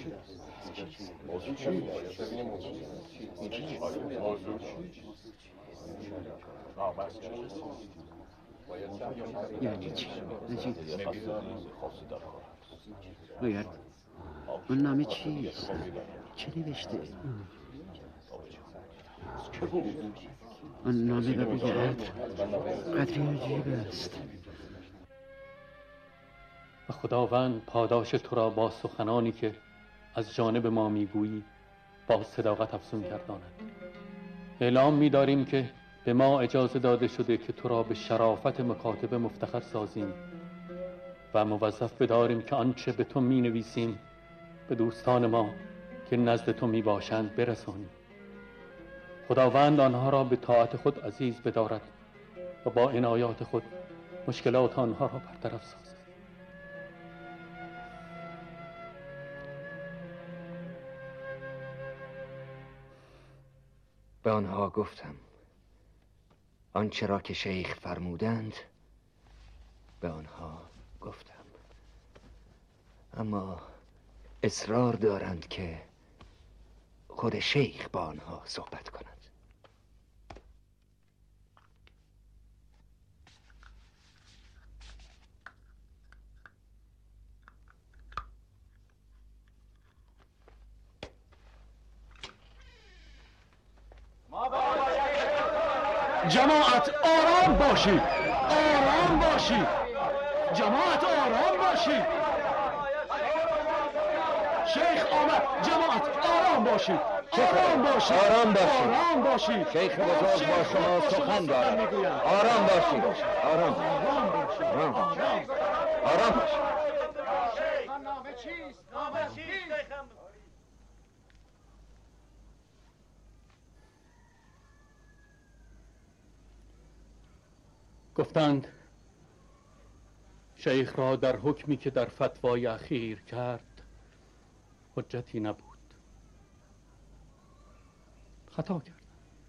یعنی چی؟ باید اون نامه چیست؟ چه نوشته؟ اون نامه و بوی عطر قدری عجیب است. و خداوند پاداش تو را با سخنانی که از جانب ما میگویی با صداقت افزون گرداند. اعلام می‌داریم که به ما اجازه داده شده که تو را به شرافت مکاتبه مفتخر سازیم و موظف بداریم که آنچه به تو می‌نویسیم به دوستان ما که نزد تو میباشند برسانیم. خداوند آنها را به طاعت خود عزیز بدارد و با عنایات خود مشکلات آنها را برطرف سازد. به آنها گفتم آنچه را که شیخ فرمودند به آنها گفتم، اما اصرار دارند که خود شیخ با آنها صحبت کند. جماعت آرام باشید، آرام باشید، جماعت آرام باشید. شیخ آمد، جماعت آرام باشید، آرام باشید، آرام باشید، آرام باشید. شیخ بزرگ با شما سخن دارد. آرام باشید، آرام باشید، آرام باشید. نامه چیست؟ نامه چیست؟ گفتند شیخ را در حکمی که در فتوای اخیر کرد حجتی نبود. خطا کرد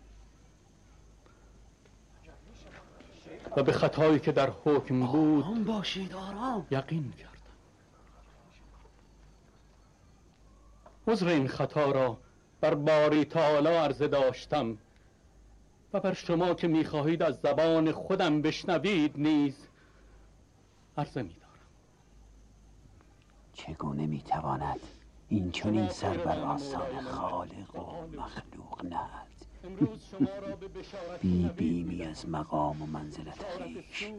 و به خطایی که در حکم بود آرام باشید، آرام. یقین کردم. عذر این خطا را بر باری تعالی عرضه داشتم و بر شما که می‌خواهید از زبان خودم بشنوید نیز عرضه می‌دارم. چگونه میتواند این چنین سر بر آستان خالق و مخلوق نهد؟ بی بیمی از مقام و منزلت خویش.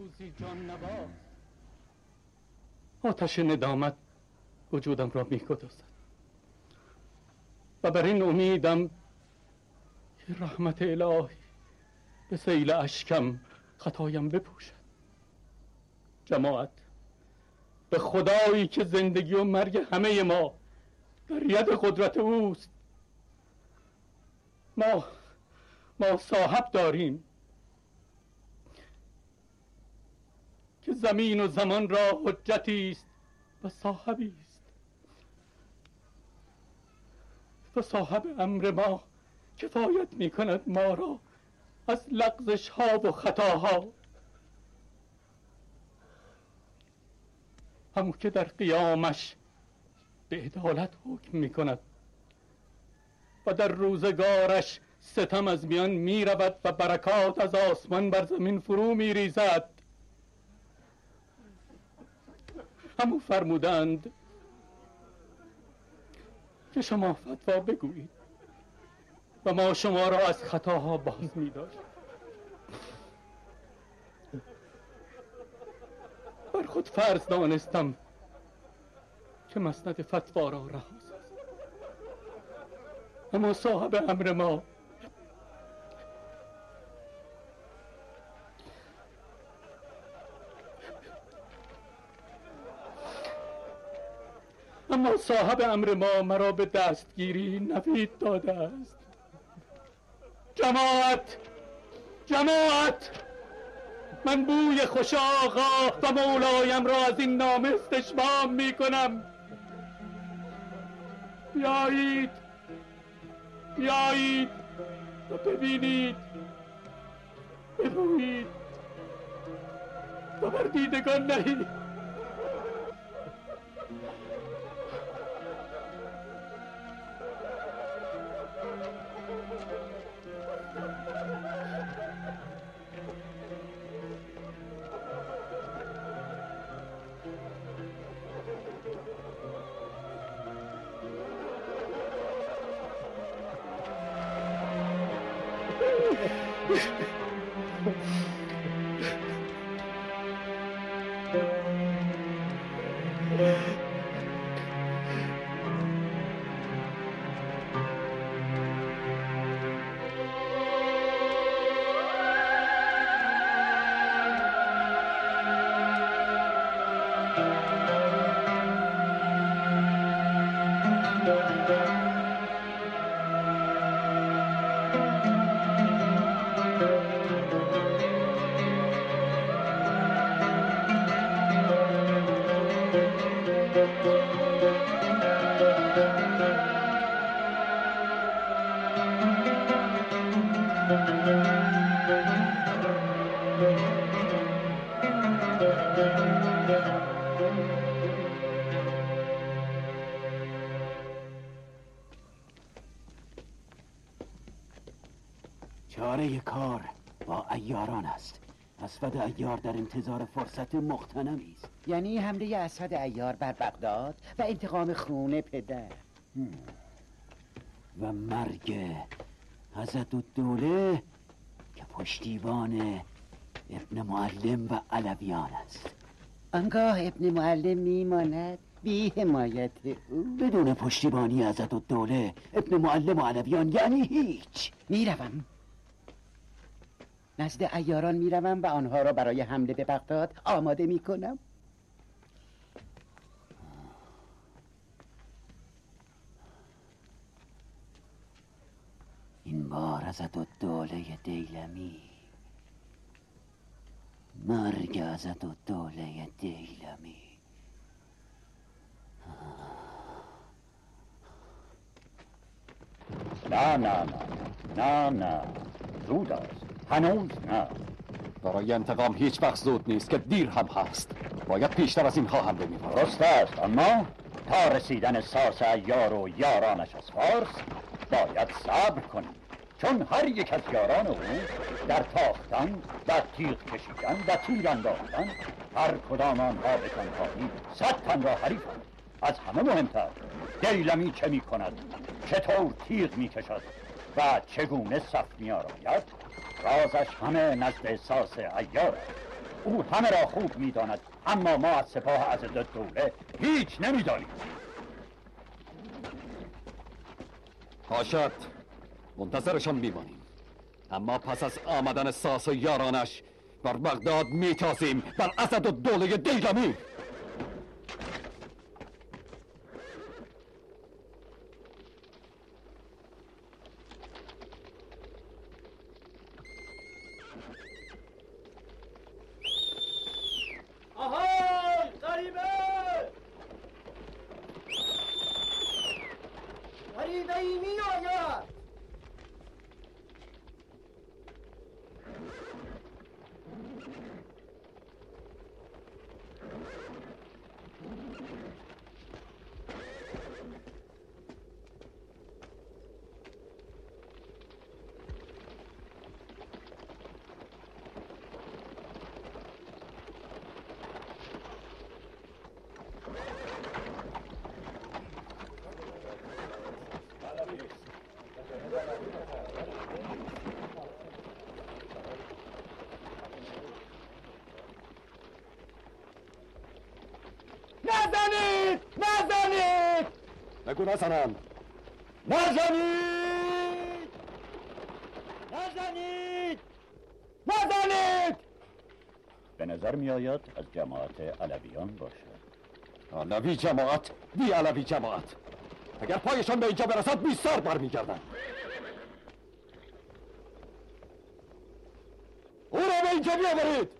آتش ندامت وجودم را می‌گدازد و بر این امیدم که رحمت الهی به سیل اشکم خطایم بپوشد. جماعت، به خدایی که زندگی و مرگ همه ما در ید قدرت اوست، ما صاحب داریم که زمین و زمان را حجتی است و صاحبی است و صاحب امر ما کفایت می کند ما را از لغزش ها و خطاها. همون که در قیامش به عدالت حکم می کند و در روزگارش ستم از میان می رود و برکات از آسمان بر زمین فرو می ریزد. همون فرمودند که شما فتوا بگویید و ما شما را از خطاها باز می داشت. بر خود فرض دانستم که مسند فتوا را رها سازم، اما صاحب امر ما مرا به دستگیری نوید داده است. جماعت، من بوی خوش آقا و مولایم را از این نامه استشمام می کنم. بیایید و ببینید، بگویید و بر دیدگان نهید. چاره کار با عیاران است. اسود عیار در انتظار فرصت مغتنمی است. یعنی حمله اسد عیار بر بغداد و انتقام خون پدر و مرگ عضدالدوله که پشتیبان ابن معلم و علویان است. آنگاه ابن معلم میماند بی حمایت او. بدون پشتیبانی عضدالدوله ابن معلم و علویان یعنی هیچ. میروم نزد عیاران، میروم و آنها را برای حمله به بغداد آماده میکنم. این بار عضدالدوله دیلمی، مرگ عضدالدوله دیلمی. نه زود است، هنوز نه. برای انتقام هیچ وقت زود نیست که دیر هم هست. باید پیشتر از اینها حمله می‌کنیم. درست است، اما تا رسیدن ساس عیار و یارانش از فارس باید صبر کنیم، چون هر یک از یاران او در تاختن و تیغ کشیدن و تیر انداختن هر کدام آنها به تنهایی 100 تن را حریفند. از همه مهمتر دیلمی چه می کند، چطور تیغ می کشد و چگونه صف می آراید، رازش همه نزد ساس عیار است. او همه را خوب می داند، اما ما از سپاه عضدالدوله هیچ نمی دانیم. باشد، منتظرشان میمانیم، اما پس از آمدن ساس و یارانش بر بغداد میتازیم، بر عضدالدوله دیلمی. آهای غریبه ای می آید. نزنید! نزنید! بگو نزنم. نزنید! نزنید! نزنید! به نظر می آید از جماعت علویان باشد. علوی جماعت بی علوی جماعت، اگر پایشان به اینجا برسد بی سر برمیگردن. او را به اینجا بیاورید.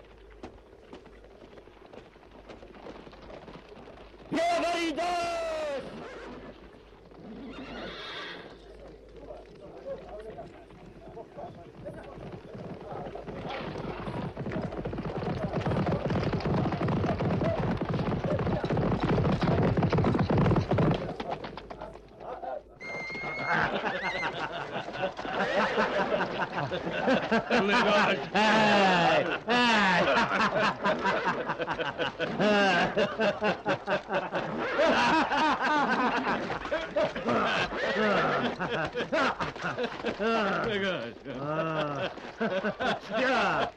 بیاوریدش! بیا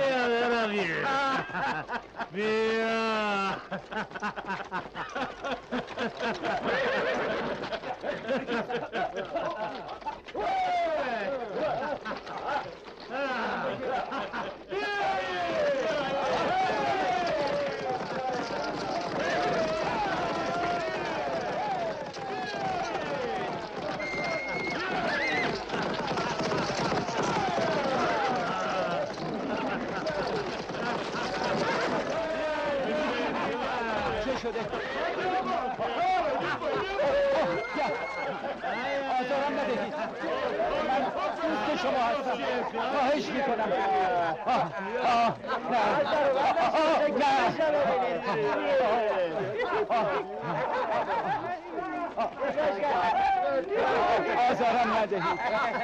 آزارم ندهید. من دوست شما هستم. خواهش میکنم. نه آزارم ندهید.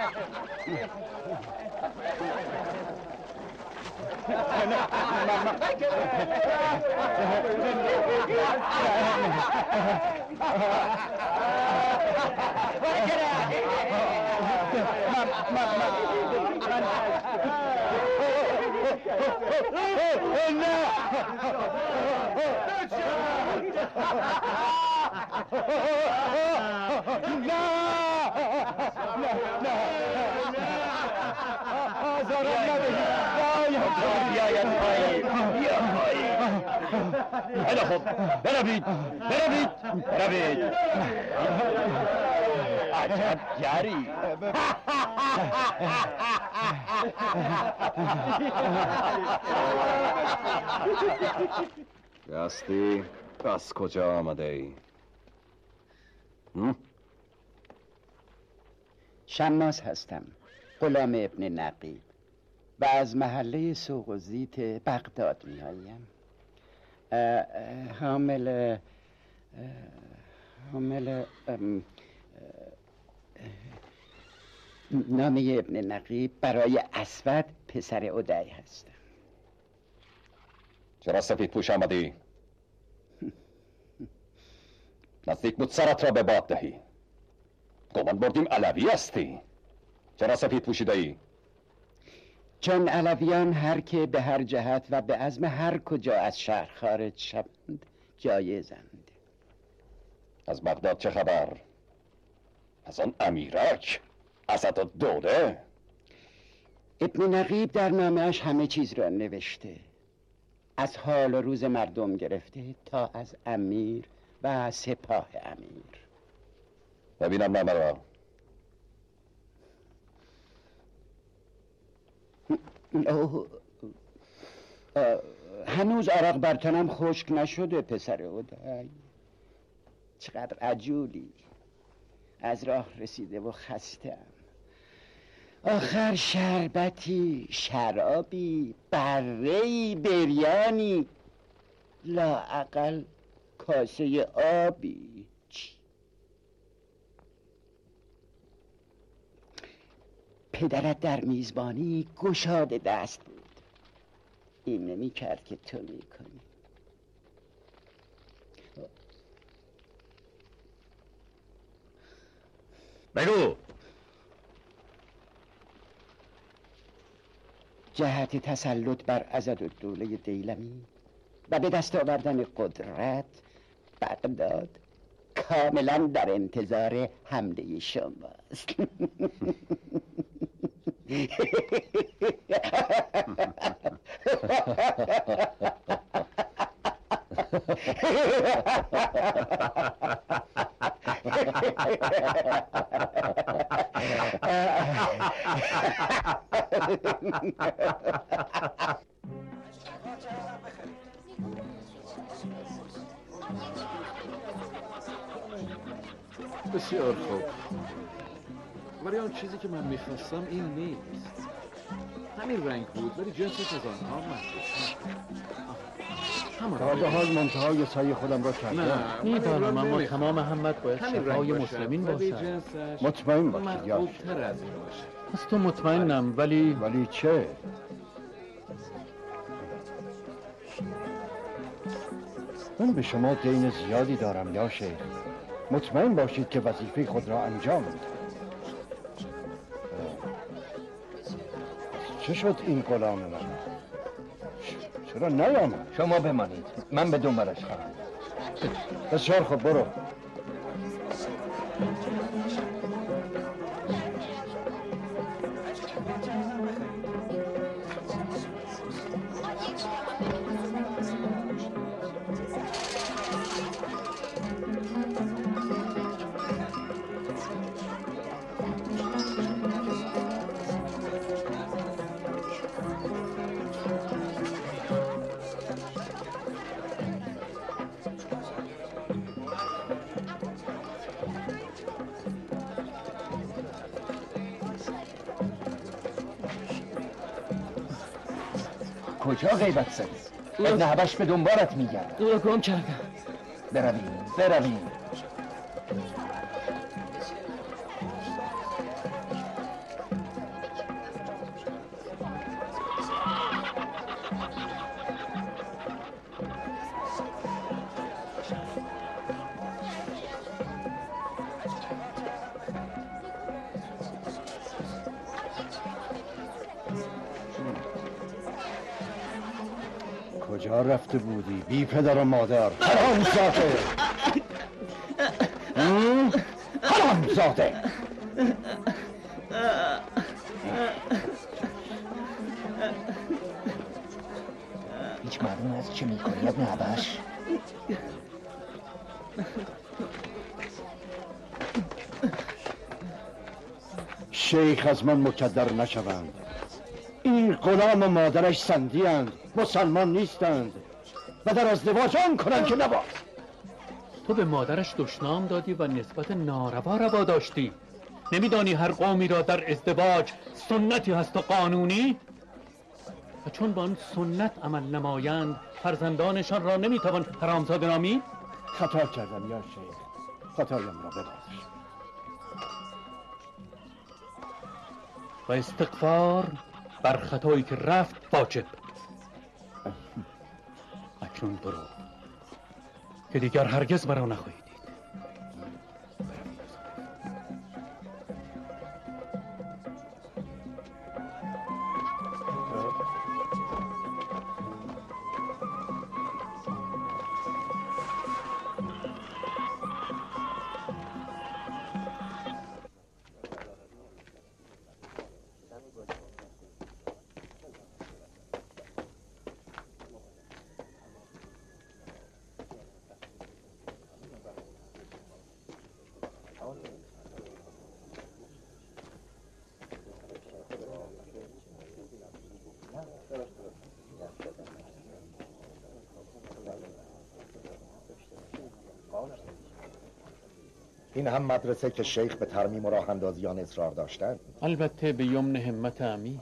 بیاید پایین. خیلی خوب، بروید. عجب جری. راستی از کجا آمده ای؟ شماس هستم، غلام ابن نقیب و از محله سوق و زیت بغداد می آیم. حامل نامه ابن نقیب برای اسود پسر ادی هستم. چرا سفید پوش آمدی؟ نزدیک بود سرت را به باد دهی. گمان بردیم علوی هستی. چرا سفید پوشیده ای؟ چون علویان هر که به هر جهت و به عزم هر کجا از شهر خارج شوند جایزند. از بغداد چه خبر؟ از آن امیرک؟ اسدالدوله؟ ابن نقیب در نامه‌اش همه چیز را نوشته، از حال و روز مردم گرفته تا از امیر و سپاه امیر. ببینم نامه را. هنوز عرق بر تنم خشک نشده پسر ادی. چقدر عجولی. از راه رسیده و خستم. آخر شربتی، شرابی، بره‌ای، بریانی، لااقل کاسه آبی. پدرت در میزبانی گشاده دست بود. این نمی کرد که تو می کنی. بگو. جهت تسلط بر عضدالدوله دیلمی و به دست آوردن قدرت بغداد کاملا در انتظار حمله شماست. بسیار خوب، ولی آن چیزی که من میخواستم این نیست. همین رنگ بود ولی جنسش از آنها محدود. تا به حال منتهای سعی خودم را کردم. میدانم اما تمام همت باید شفای مسلمین باشد. مطمئن باشید یا محبوب‌تر از این باشه. از تو مطمئنم ولی چه؟ من به شما دین زیادی دارم یا شیخ. مطمئن باشید که وظیفه خود را انجام میدهید. چه شد این غلام من؟ چرا نیامد؟ شما بمانید، من به دنبالش خواهم. بسیار خوب، برو. کجا غیبت زدی؟ ابن حبش به دنبالت میگرد. او را گم کردم. برویم. کجا رفته بودی بی پدر و مادر؟ حرامزاده! حرامزاده! هیچ معلوم از چه میکنی ابن حبش؟ شیخ از من مکدر نشوند. این غلام و مادرش سندی اند، مسلمان نیستند و در ازدواج آن کنند که نباید. تو به مادرش دشنام دادی و نسبت ناروا داشتی. نمیدانی هر قومی را در ازدواج سنتی هست و قانونی؟ و چون با آن سنت عمل نمایند فرزندانشان را نمیتوان حرامزاده نامید؟ خطا کردم یا شیخ، خطایم را ببخش. و استغفار بر خطایی که رفت واجب. اکنون برو که دیگر هرگز مرا نخواهی دید. این هم مدرسه که شیخ به ترمیم و راه اندازی آن اصرار داشتند؟ البته به یمن همت امیر.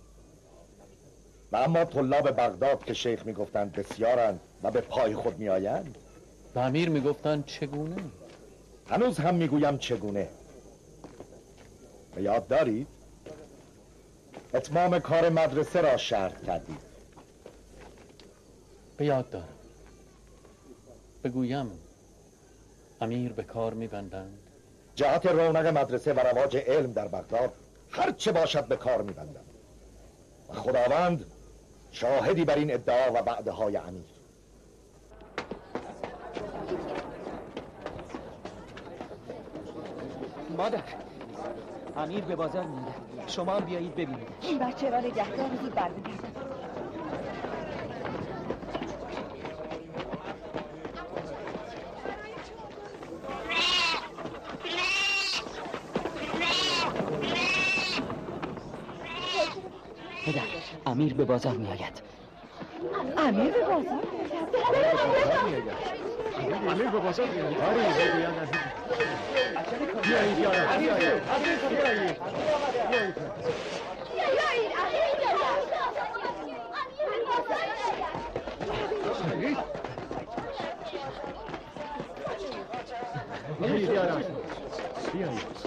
و اما طلاب بغداد که شیخ میگفتند بسیارند و به پای خود میآیند؟ به امیر میگفتند چگونه؟ هنوز هم میگویم چگونه. به یاد دارید؟ اتمام کار مدرسه را شرط کردید. به یاد دارم. بگویم امیر به کار میبندند. جهت رونق مدرسه و رواج علم در بغداد هر چه باشد به کار میبندند و خداوند شاهدی بر این ادعا و وعده های امیر. مادر، امیر به بازار میره. شما هم بیایید ببینید. این بچه را نگهدار زود برمیگردم. پدر، امیر به بازار میآید. امیر به بازار امیر به بازار میآید. بیایید یارم، بیایید. بیایید یارم، بیایید.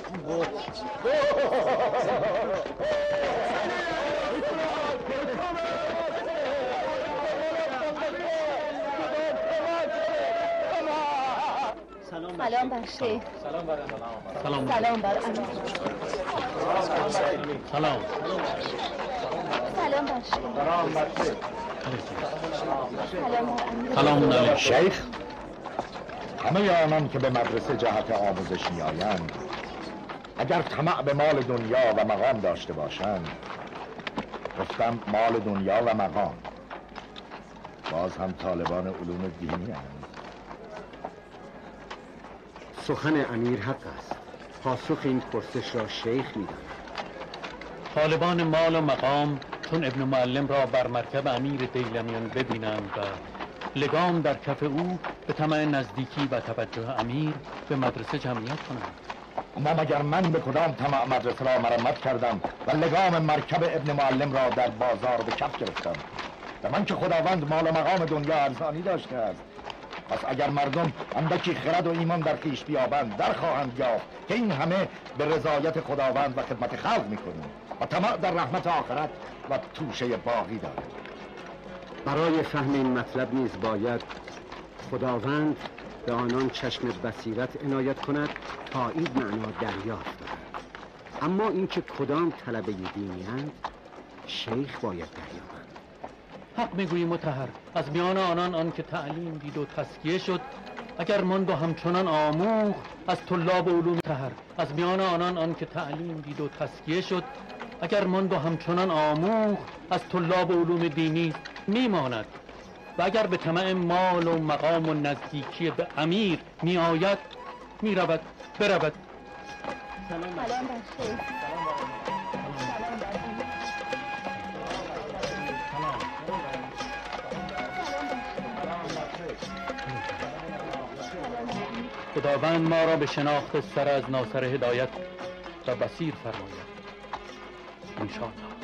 سلام سلام بر شیخ. سلام بر سلام بر امیر. سلام. سلام بر شیخ. سلام بر شیخ. سلام بر امیر. سلام علیکم. شیخ، همه آنان که به مدرسه جهت آموزش میآیند اگر طمع به مال دنیا و مقام داشته باشند، گفتم مال دنیا و مقام، باز هم طالبان علوم دینی هستند. سخن امیر حق است. پاسخ این پرسش را شیخ می‌داند. طالبان مال و مقام چون ابن معلم را بر مرکب امیر دیلمیان ببینند و لگام در کف او به طمع نزدیکی و توجه امیر به مدرسه جمعیت کنند. اما مگر من به کدام طمع مدرسه را مرمت کردم و لگام مرکب ابن معلم را در بازار به کف گرفتم؟ و من که خداوند مال و مقام دنیا ارزانی داشته است. پس اگر مردم اندکی خرد و ایمان در خویش بیابند، در خواهند یافت که این همه به رضایت خداوند و خدمت خلق میکنیم و طمع در رحمت آخرت و توشه باقی داریم. برای فهم این مطلب نیز باید خداوند به آنان چشم بصیرت عنایت کند تا این معنا دریافت دارد. اما اینکه کدام طلبه دینی اند شیخ باید دریابد. حق میگویی مطهر. از میان آنان آن که تعلیم دید و تزکیه شد اگر ماند و همچنان آموخت از طلاب علوم طهر. از میان آنان آن که تعلیم دید و تزکیه شد اگر ماند و همچنان آموخت از طلاب علوم دینی میماند. و اگر به طمع مال و مقام و نزدیکی به امیر می آید می رود برود. سلام بر شیخ. خداوند ما را به شناخت سر از ناصر هدایت و بصیر فرماید انشاءالله.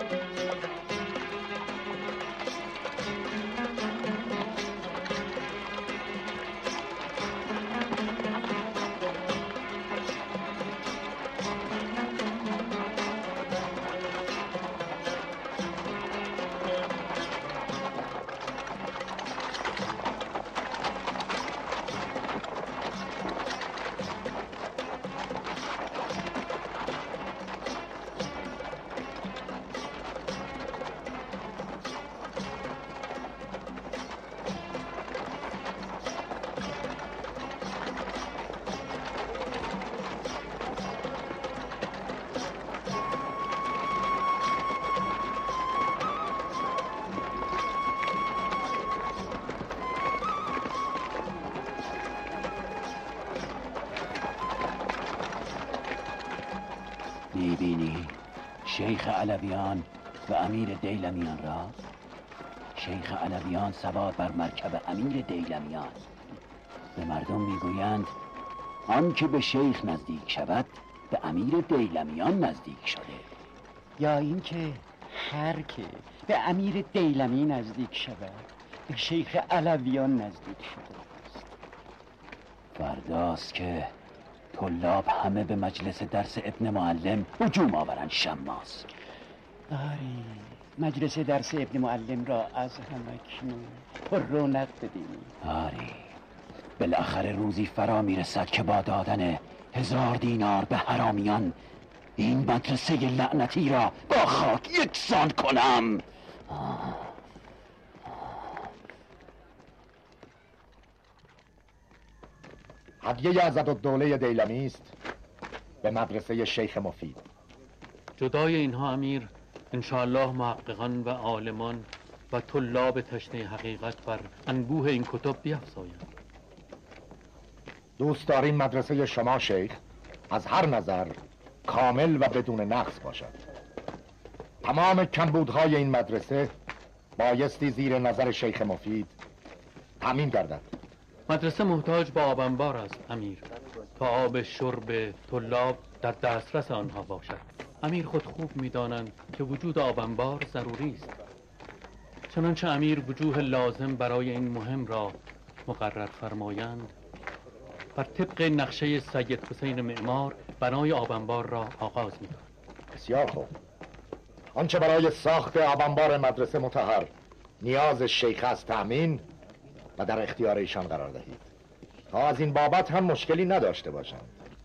میبینی شیخ علویان و امیر دیلمیان را؟ شیخ علویان سوار بر مرکب امیر دیلمیان. به مردم میگویند آن که به شیخ نزدیک شود به امیر دیلمیان نزدیک شده. یا اینکه هر که به امیر دیلمی نزدیک شود به شیخ علویان نزدیک شده است. فرداست که طلاب همه به مجلس درس ابن معلم هجوم آورند شماس. آری مجلس درس ابن معلم را از همکنون پر رونق بدیم. آری بالاخره روزی فرا میرسد که با دادن 1000 دینار به حرامیان این مدرسه لعنتی را با خاک یکسان کنم. هدیه عزت‌الدوله دیلمی است به مدرسه شیخ مفید. جدای اینها امیر انشاءالله محققان و عالمان و طلاب تشنه حقیقت بر انبوه این کتب بیفزایند. دوست داریم مدرسه شما شیخ از هر نظر کامل و بدون نقص باشد. تمام کمبودهای این مدرسه بایستی زیر نظر شیخ مفید تامین گردد. مدرسه محتاج به آب انبار است امیر تا آب شرب طلاب در دسترس آنها باشد. امیر خود خوب می‌دانند که وجود آب انبار ضروری است. چنانچه امیر وجوه لازم برای این مهم را مقرر فرمایند بر طبق نقشه سید حسین معمار بنای آب انبار را آغاز می‌کنند. بسیار خوب. آنچه برای ساخت آب انبار مدرسه مطهر نیاز شیخ است تأمین و در اختیار ایشان قرار دهید. تا از این بابت هم مشکلی نداشته باشم.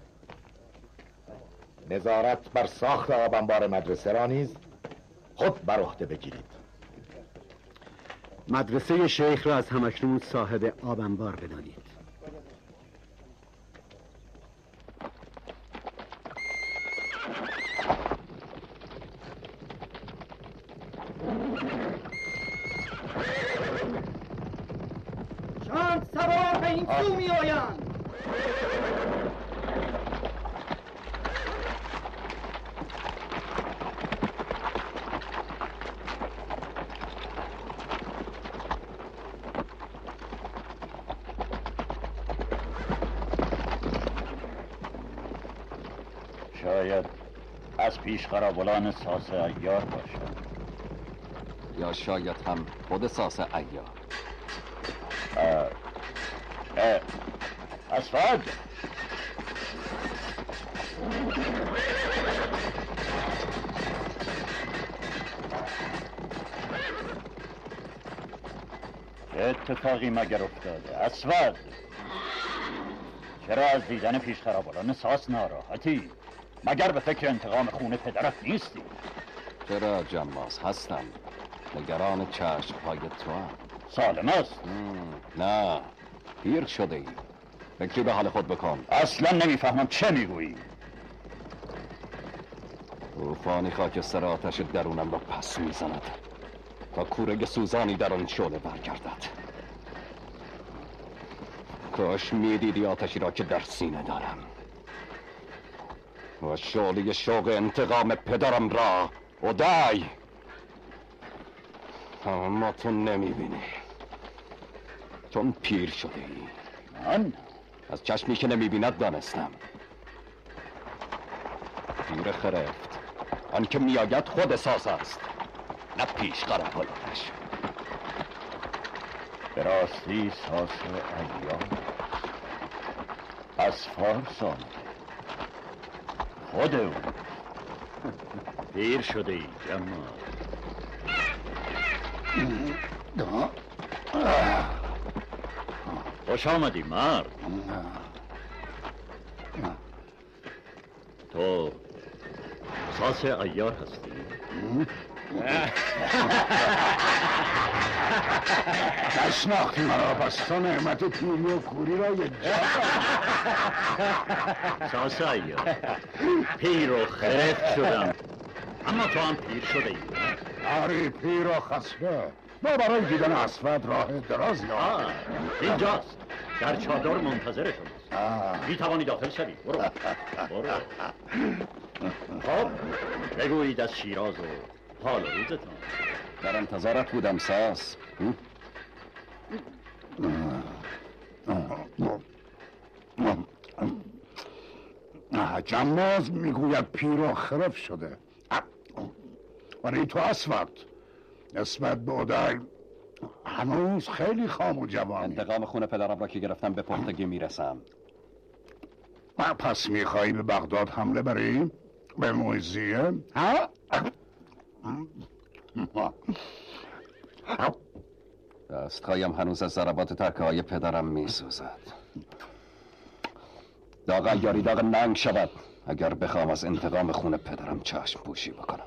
نظارت بر ساخت آب انبار مدرسه را نیز خود بر عهده بگیرید. مدرسه شیخ را از همکنون صاحب آب انبار بدانید. چند سوار به این سو می آیند. شاید از پیش خرابلان ساسه عیار باشد، یا شاید هم خود ساسه عیار. اسفاد، چه اتفاقی مگر افتاده؟ اسفاد، چرا از دیدن پیش خرابلان ساس ناراحتی؟ مگر به فکر انتقام خون پدرت نیستی؟ چرا جماز هستم، نگران چشمهای تو هم. سالم است؟ نه، پیر شده ای. فکری به حال خود بکن. اصلا نمیفهمم چه میگویی. طوفانی خاکستر آتش درونم را پس میزند تا کوره سوزانی در آن شعله برگردد. کاش میدیدی آتشی را که در سینه دارم و شعله شوق انتقام پدرم را. اودای، اما تو نمیبینی، چون پیر شده ای. من؟ از چشمی که نمیبیند دانستم. پیر خرفت، آن که میآید خود ساس است، نه پیش خرابلانش. به راستی ساس عیار از فارس آمده، خود او. پیر شده ای جمال. خوش آمدی مرد. تو ساس عیار هستی؟ نشناختی مرا، پس تو نعمت پیری و کوری را یک جا. ساس عیار، پیر و خرفت شدم، اما تو هم پیر شده ای. آری، پیر و خسبه. ما برای دیدن اسفد راه درازی آمدیم. اینجاست، در چادر منتظر شماست. می توانی داخل شوی. برو برو. خب بگویید از شیراز و حال و روزتان. در انتظارت بودم ساس. جماز میگوید پیر و خرف شده، ولی تو اسفد نسبت به اودای هنوز خیلی خام و جوانی. انتقام خون پدرم را که گرفتم به پختگی میرسم. پس میخوایی به بغداد حمله بری؟ به مویزیه؟ ها؟ دستخوایم هنوز از ضربات ترکه های پدرم میسوزد. داغ عیاری داغ ننگ شود اگر بخوام از انتقام خون پدرم چشم پوشی بکنم.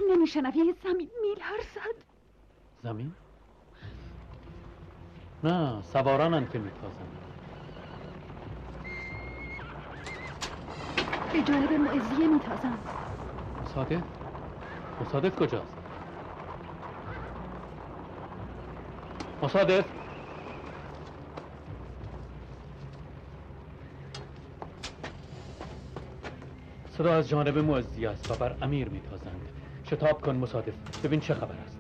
نمیشنوی؟ زمین میلر زد. زمین؟ نه، سوارانن که میتازن. به جانب معزیه میتازن. مصادف؟ مصادف کجاست؟ مصادف؟ صدا از جانب معزیه است و بر امیر میتازند. شتاب کن مصادف، ببین چه خبر است.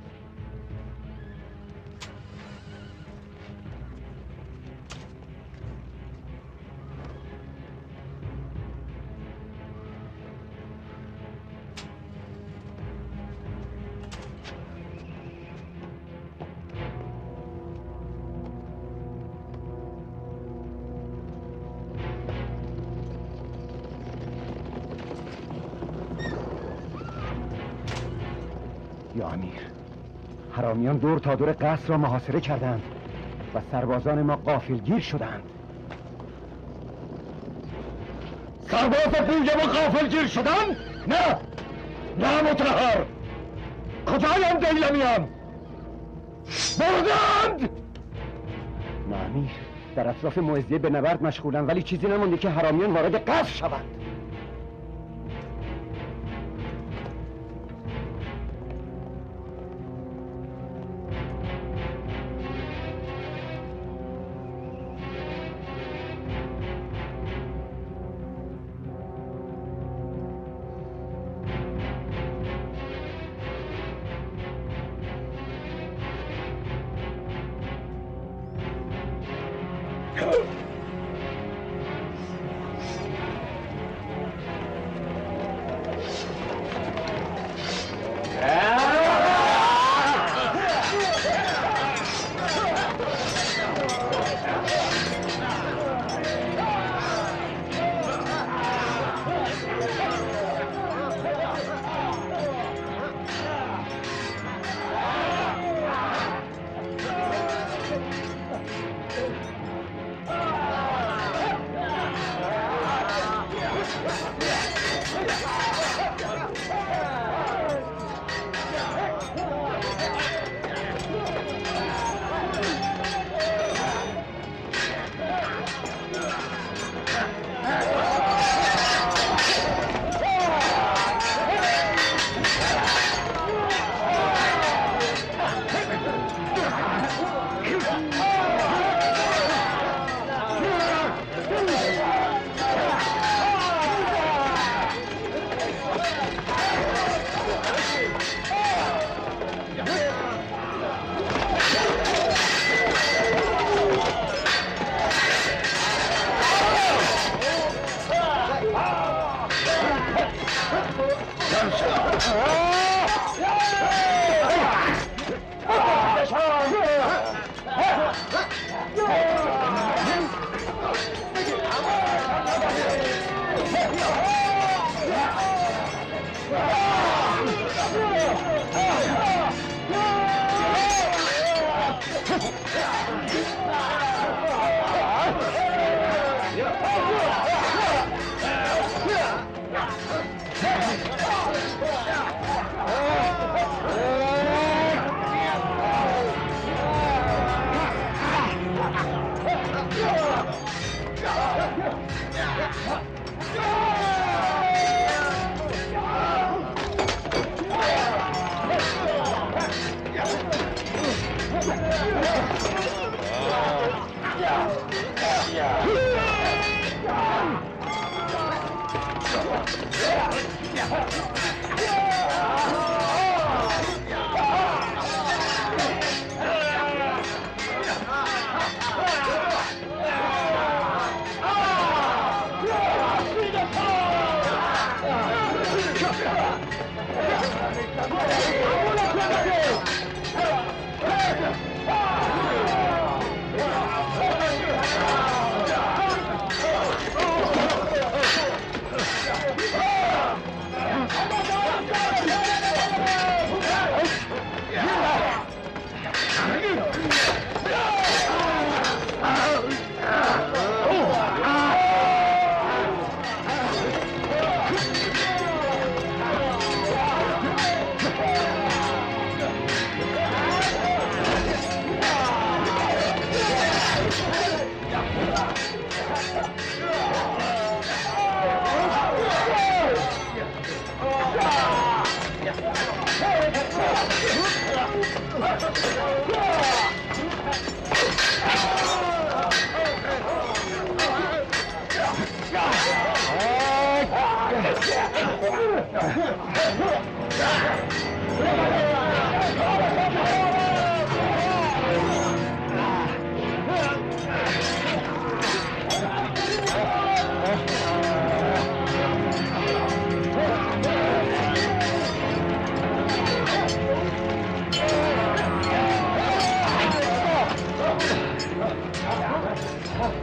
یا امیر، حرامیان دور تا دور قصر را محاصره کردند و سربازان ما غافلگیر شدند. سرباز بوی ما غافلگیر شدن؟ نه نه مطهر، کجایند دیلمیان؟ بردند؟ نه امیر، در اطراف معزیه به نبرد مشغولند ولی چیزی نمونده که حرامیان وارد قصر شوند.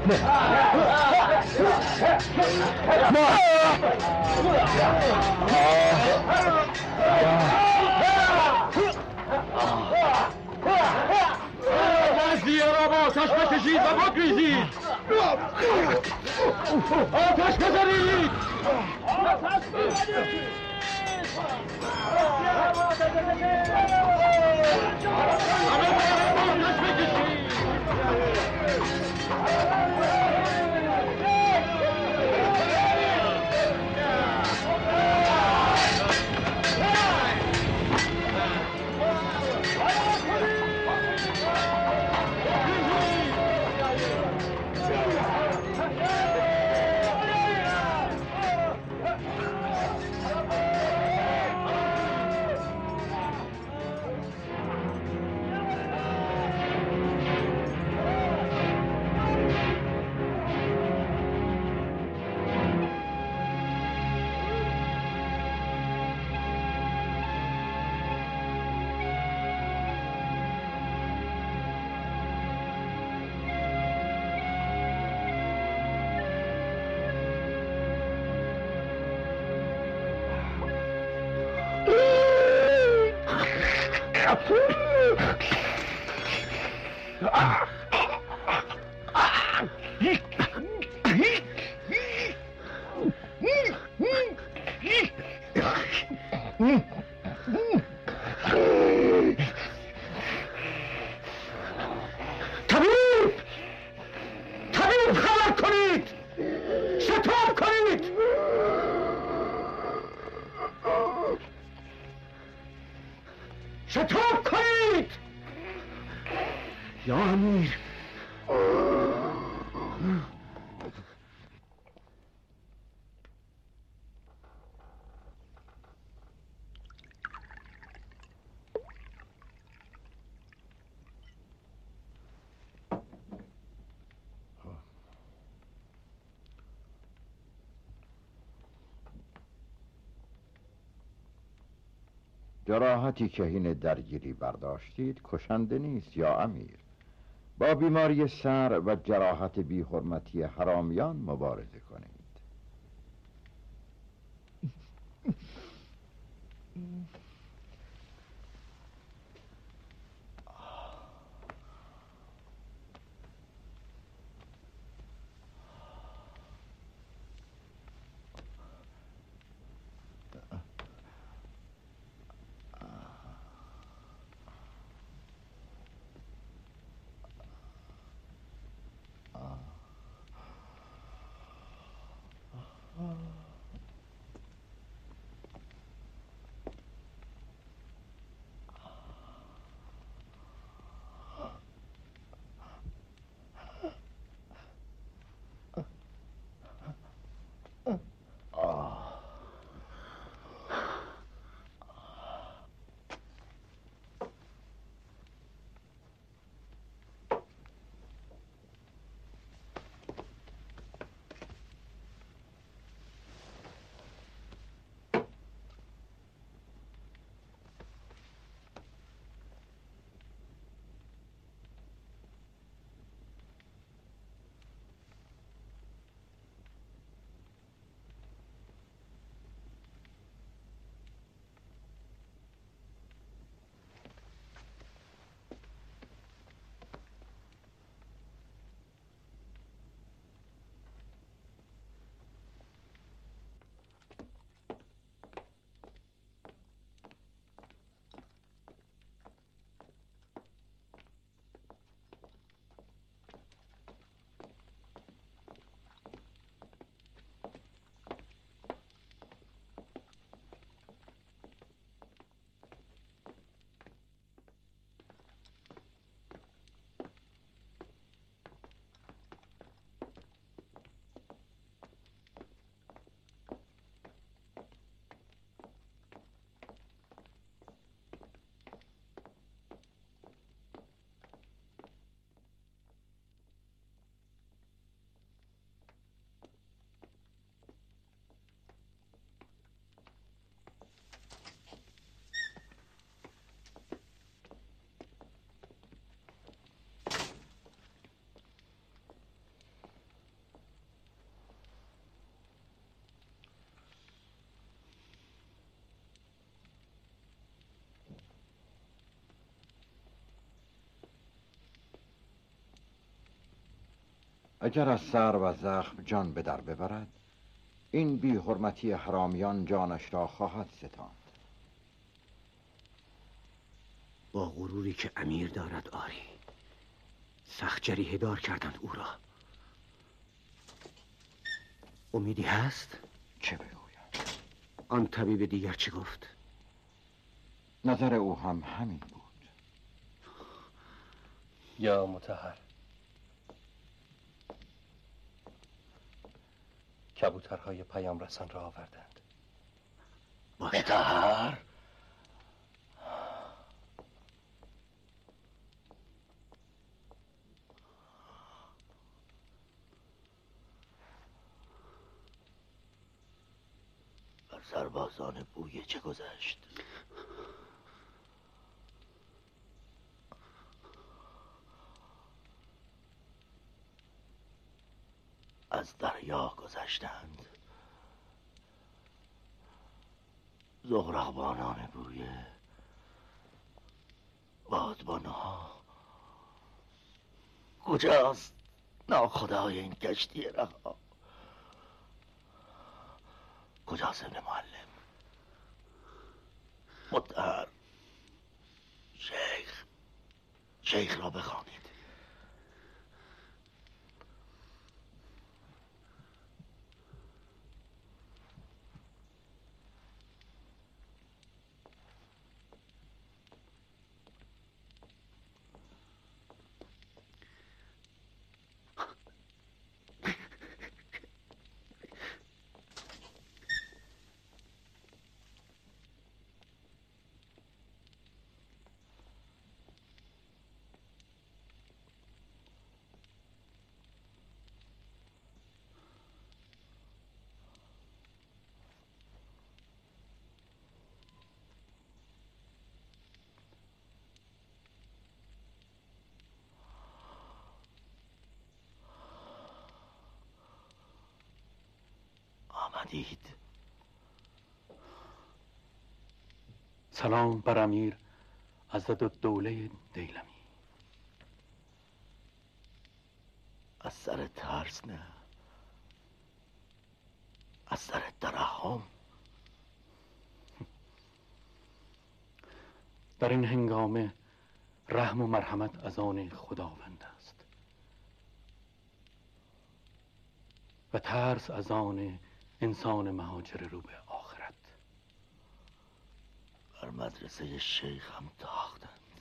نزدیه را با آتش بکشید و بگریزید. آتش بزنید. آتش بزنید. شتاب کنید یا امیر. جراحتی که هین درگیری برداشتید کشنده نیست یا امیر. با بیماری سر و جراحت بی حرمتی حرامیان مبارزه کنید. اگر از سر و زخم جان به در ببرد، این بی حرمتی حرامیان جانش را خواهد ستاند. با غروری که امیر دارد آری، سخت جریحه دار کردند او را. امیدی هست؟ چه بگویم؟ آن طبیب دیگر چه گفت؟ نظر او هم همین بود. یا مطهر، کبوترهای پیام رسان را آوردند. مطهر؟ بر سربازان بویه چه گذشت؟ از دریا گذشتند. زغرقبانان بویه، بادبانها، کجاست ناخدای این کشتی رها؟ کجاست ابن معلم؟ مطهر، شیخ را بخوانید. آمدید. سلام بر امیر عضدالدوله دیلمی. از سر ترس نه، از سر ترحم. در این هنگامه رحم و مرحمت از آن خداوند است و ترس از آن انسان مهاجر رو به آخرت. بر مدرسه شیخ هم تاختند.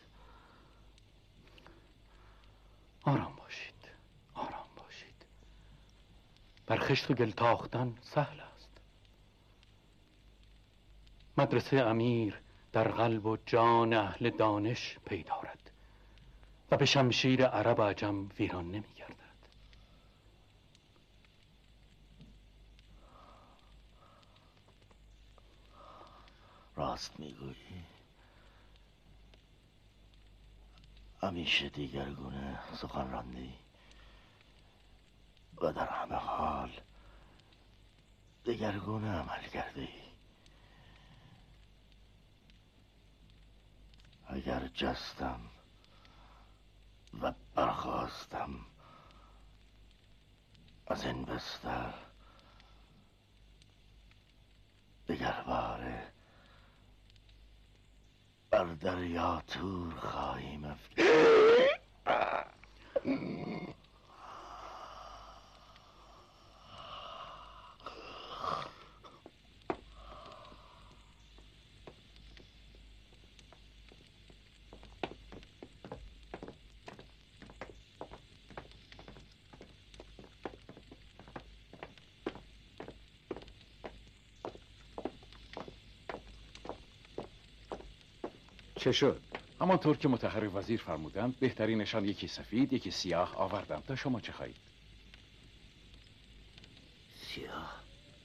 آرام باشید، آرام باشید. بر خشت و گل تاختن سهل است. مدرسه امیر در قلب و جان اهل دانش پی دارد و به شمشیر عرب و عجم ویران نمی گردد. راست میگویی. همیشه دیگرگونه سخن راندی و در همه حال دیگرگونه عمل کردی. اگر جستم و برخواستم از این بستر، دیگر باره بر دریا تور خواهیم افکند. چه شد؟ همانطور که مطهر وزیر فرمودند بهترینشان یکی سفید یکی سیاه آوردم. تا شما چه خواهید؟ سیاه.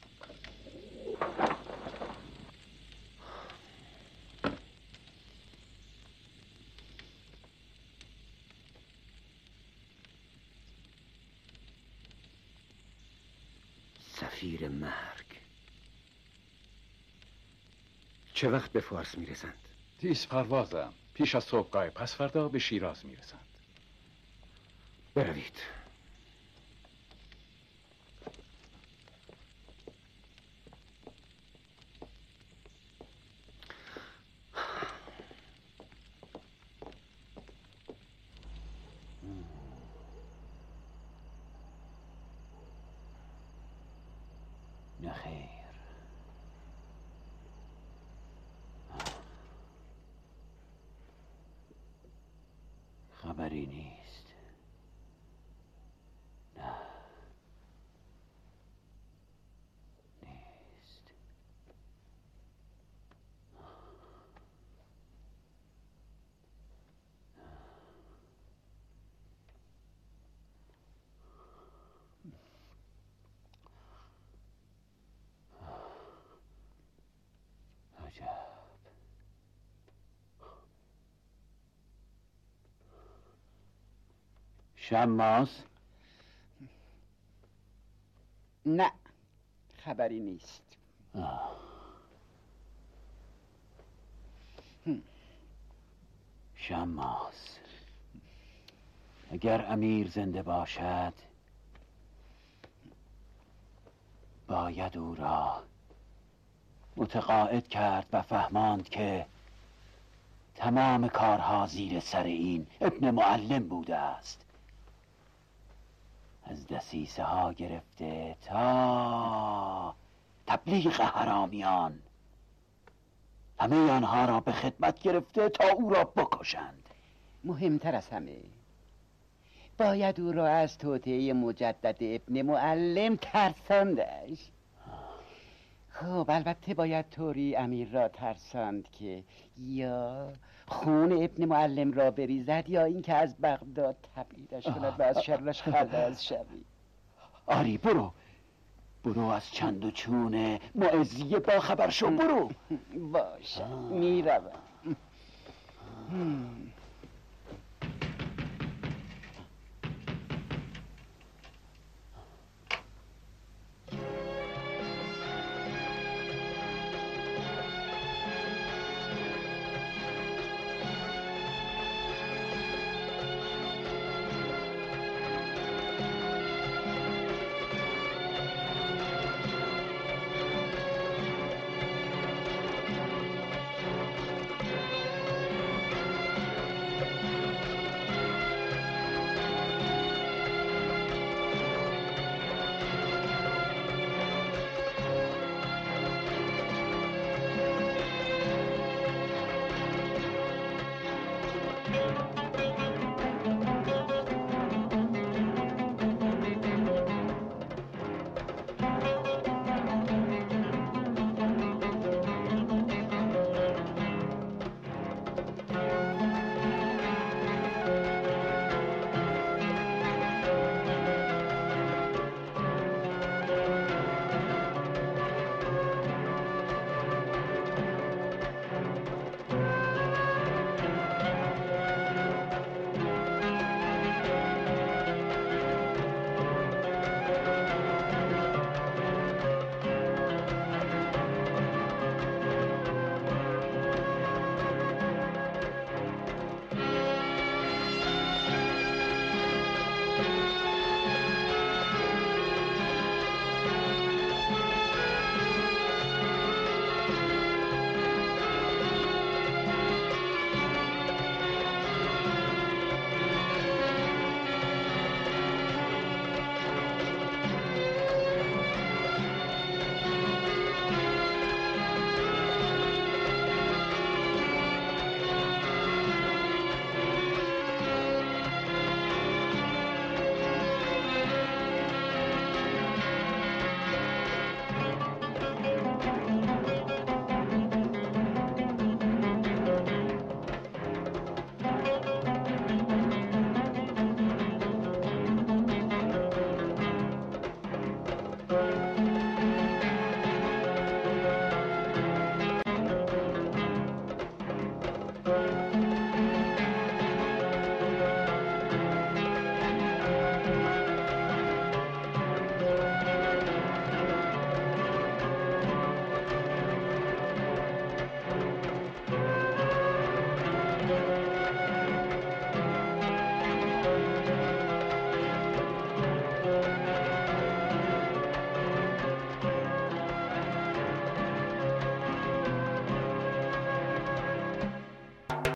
سفیر مرگ. چه وقت به فارس میرسند؟ تیز پروازم. پیش از صبحگاه پس فردا به شیراز میرسند. بروید. نه خیر. خبری نیست. نه نیست. عجب. شماس؟ نه خبری نیست. شماس، اگر امیر زنده باشد باید او را متقاعد کرد و فهماند که تمام کارها زیر سر این ابن معلم بوده است، از دسیسه ها گرفته تا تبلیغ حرامیان، همه آنها را به خدمت گرفته تا او را بکشند. مهمتر از همه باید او را از توطئه مجدد ابن معلم ترساندش. خب البته باید طوری امیر را ترساند که یا خون ابن معلم را بریزد یا اینکه از بغداد تبعیدش کند و از شرش خلاص شوی. آری برو از چند و چون معزیه با خبر شو. برو. باشه میروم.